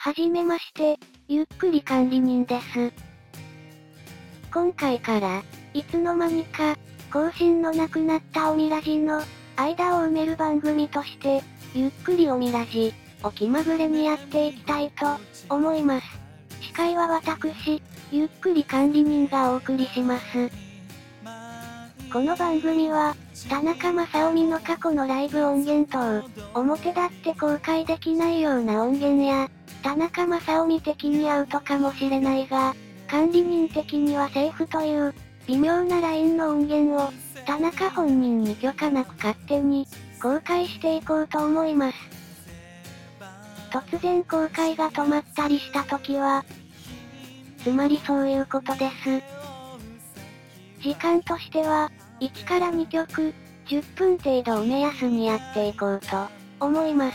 はじめまして、ゆっくり管理人です。今回から、いつの間にか、更新のなくなったおみラジの、間を埋める番組として、ゆっくりおみラジ、を気まぐれにやっていきたいと、思います。司会は私、ゆっくり管理人がお送りします。この番組は、田中正臣の過去のライブ音源等、表立って公開できないような音源や、田中正臣的にアウトかもしれないが、管理人的にはセーフという、微妙なラインの音源を、田中本人に許可なく勝手に、公開していこうと思います。突然公開が止まったりした時は、つまりそういうことです。時間としては、1から2曲、10分程度を目安にやっていこうと、思います。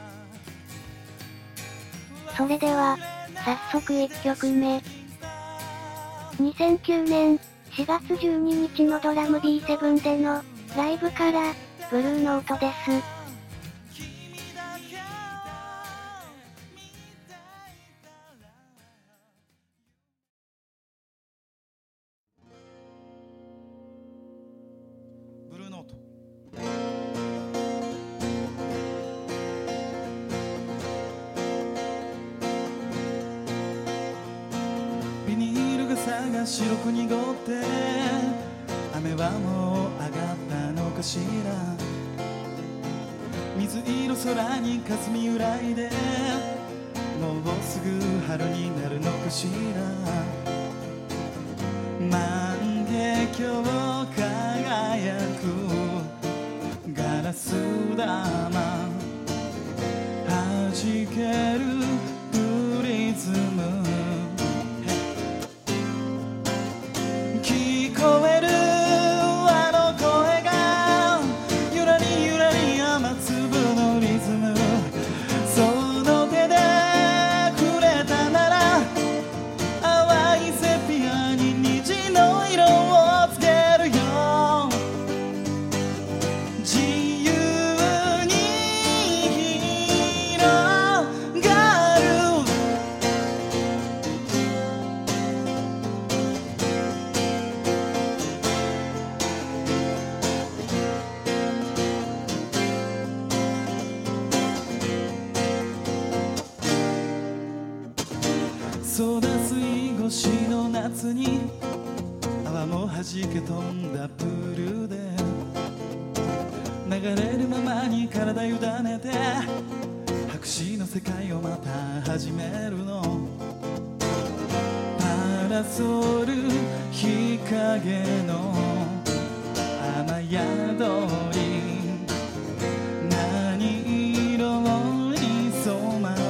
それでは、早速1曲目。2009年、4月12日のドラム B7 での、ライブから、ブルーノートです。 ブルーノート。ビニール傘が白く濁って雨はもう上がったのかしら。水色空に霞揺らいでもうすぐ春になるのかしら。万華鏡輝くガラス玉弾けるプリズム聞こえるあの声がゆらりゆらり雨粒のリズムその手で触れたなら淡いセピアに虹の色をつけるよ自由に広がるソーダ水越しの夏に泡も弾け飛んだプールで流れるままに体委ねて白紙の世界をまた始めるのパラソル日陰の雨宿り何色に染まる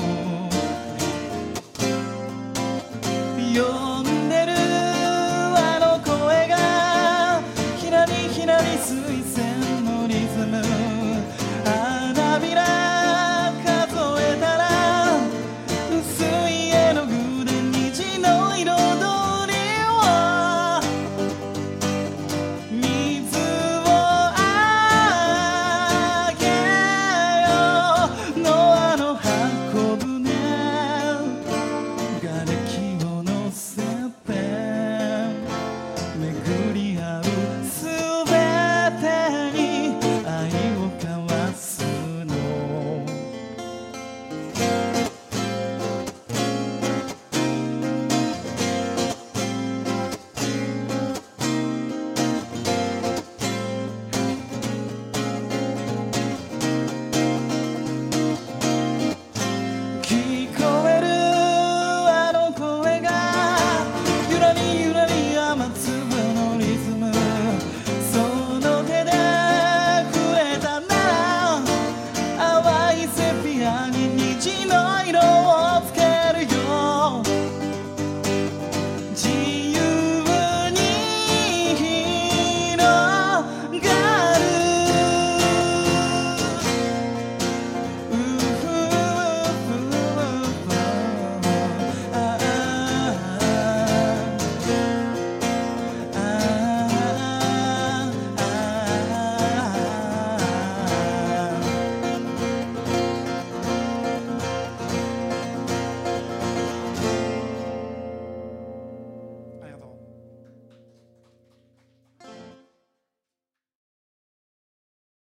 呼んでるあの声がひらりひらり水仙のリズム花びら数えたら薄い絵の具で虹の彩りを水を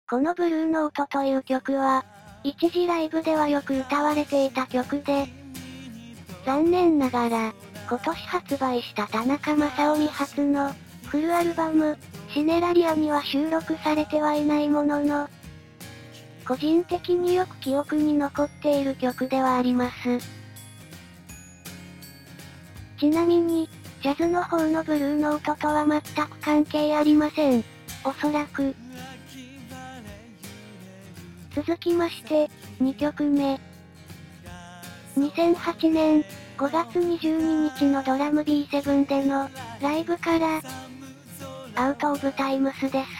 このブルーノートという曲は、一時ライブではよく歌われていた曲で、残念ながら、今年発売した田中正臣初のフルアルバム、シネラリアには収録されてはいないものの、個人的によく記憶に残っている曲ではあります。ちなみに、ジャズの方のブルーノートとは全く関係ありません。おそらく。続きまして、2曲目。2008年5月22日のドラム B7 でのライブから、アウトオブタイムスです。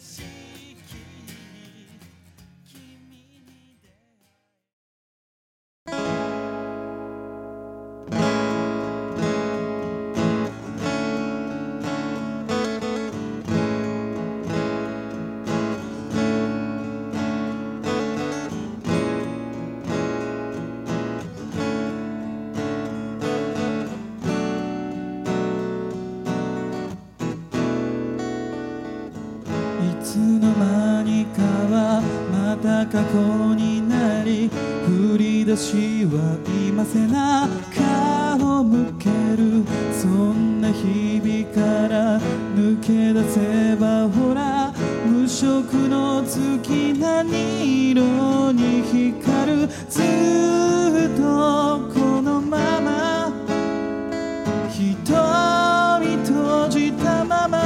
いつの間にかはまた過去になり、振り出しは今せな顔向ける、そんな日々から抜け出せばほら、無色の月何色に光る、ずっとこのまま瞳閉じたまま、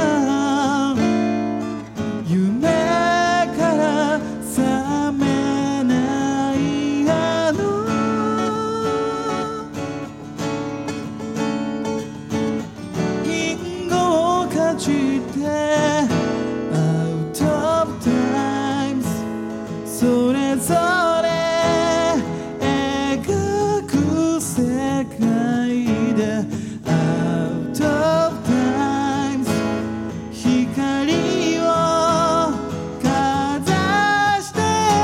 夢から覚めないあのリンゴをかじってOut of times それぞれ描く世界で Out of times 光をかざして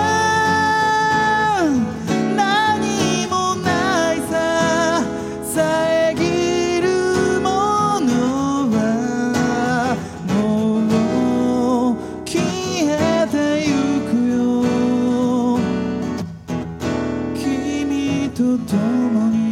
何もないさ、遮るものはもう消えてゆくよ、君と共に。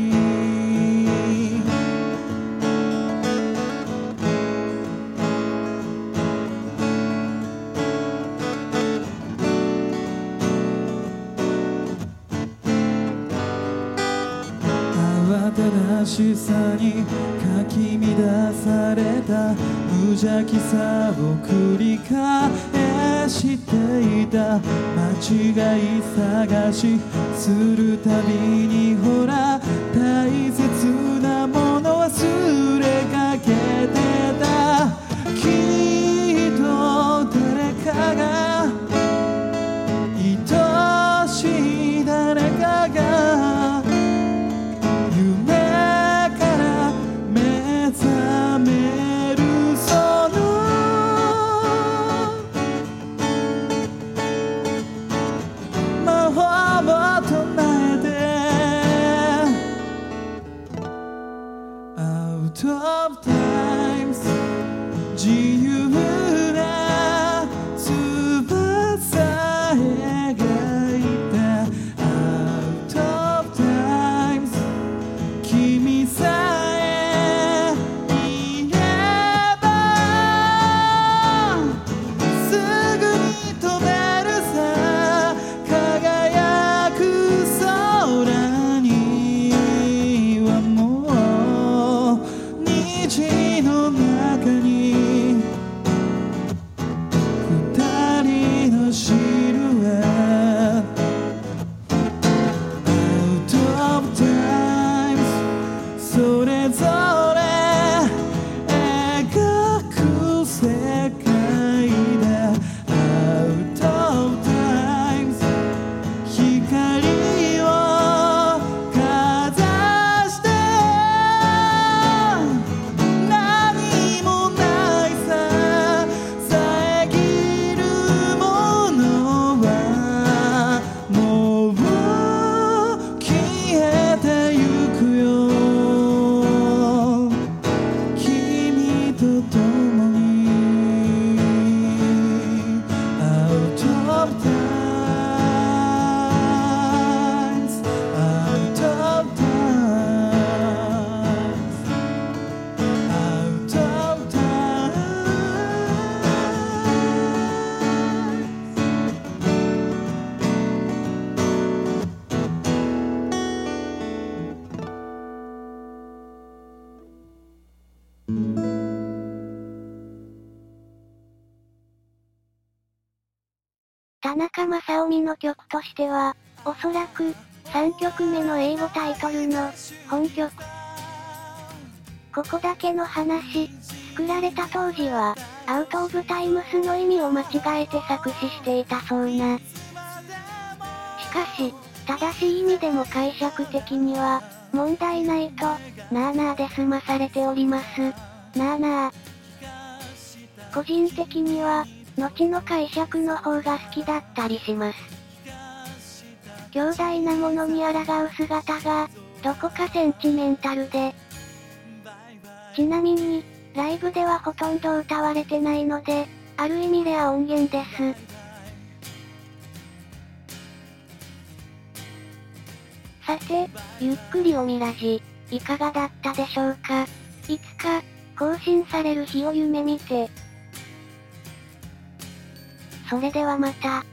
慌ただしさにかき乱された無邪気さを繰り返していた、間違い探しするたびにほら、大切なもの忘れかけてた、きっと誰かが愛しい誰かが夢から目覚める、その魔法を唱えて中正臣の曲としては、おそらく、3曲目の英語タイトルの、本曲。ここだけの話、作られた当時は、アウトオブタイムスの意味を間違えて作詞していたそうな。しかし、正しい意味でも解釈的には、問題ないと、なあなあで済まされております。なあなあ。個人的には、後の解釈の方が好きだったりします。強大なものに抗う姿が、どこかセンチメンタルで。ちなみに、ライブではほとんど歌われてないので、ある意味レア音源です。さて、ゆっくりおみラジ、いかがだったでしょうか。いつか、更新される日を夢見て。それではまた。